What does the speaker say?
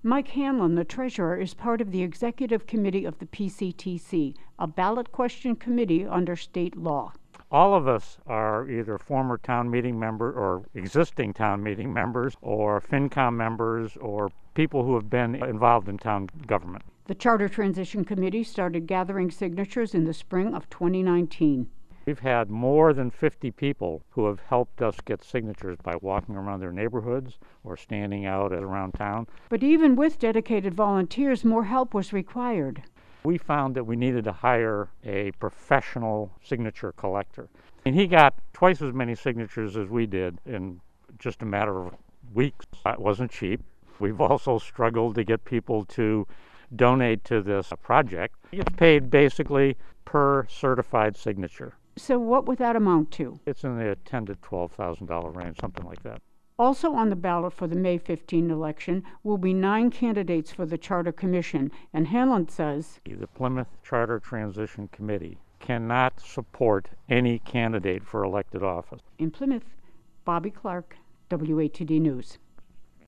Mike Hanlon, the treasurer, is part of the executive committee of the PCTC, a ballot question committee under state law. All of us are either former town meeting member or existing town meeting members or FinCom members or people who have been involved in town government. The Charter Transition Committee started gathering signatures in the spring of 2019. We've had more than 50 people who have helped us get signatures by walking around their neighborhoods or standing out around town. But even with dedicated volunteers, more help was required. We found that we needed to hire a professional signature collector. And he got twice as many signatures as we did in just a matter of weeks. It wasn't cheap. We've also struggled to get people to donate to this project. It's paid basically per certified signature. So what would that amount to? It's in the $10,000 to $12,000 range, something like that. Also on the ballot for the May 15 election will be 9 candidates for the Charter Commission, and Hanlon says, the Plymouth Charter Transition Committee cannot support any candidate for elected office. In Plymouth, Bobby Clark, WATD News.